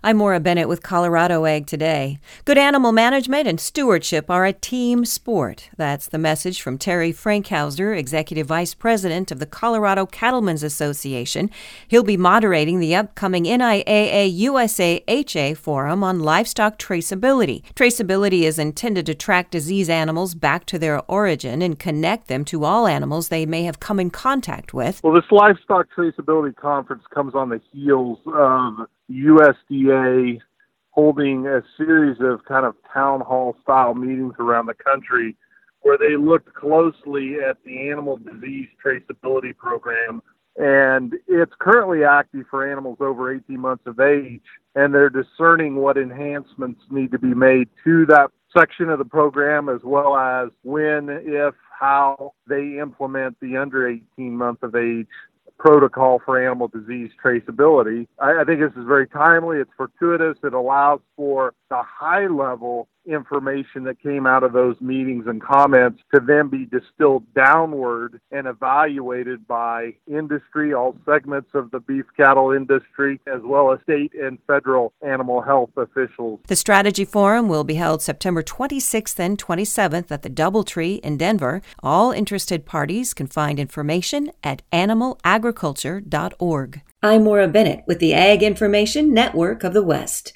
I'm Maura Bennett with Colorado Ag Today. Good animal management and stewardship are a team sport. That's the message from Terry Frankhauser, Executive Vice President of the Colorado Cattlemen's Association. He'll be moderating the upcoming NIAA USA HA Forum on livestock traceability. Traceability is intended to track disease animals back to their origin and connect them to all animals they may have come in contact with. Well, this livestock traceability conference comes on the heels of USDA holding a series of kind of town hall style meetings around the country where they looked closely at the animal disease traceability program. And it's currently active for animals over 18 months of age, and they're discerning what enhancements need to be made to that section of the program, as well as when, if, how they implement the under 18 month of age protocol for animal disease traceability. I think this is very timely. It's fortuitous. It allows for the high level information that came out of those meetings and comments to then be distilled downward and evaluated by industry, all segments of the beef cattle industry, as well as state and federal animal health officials. The Strategy Forum will be held September 26th and 27th at the Doubletree in Denver. All interested parties can find information at animalagriculture.org. I'm Maura Bennett with the Ag Information Network of the West.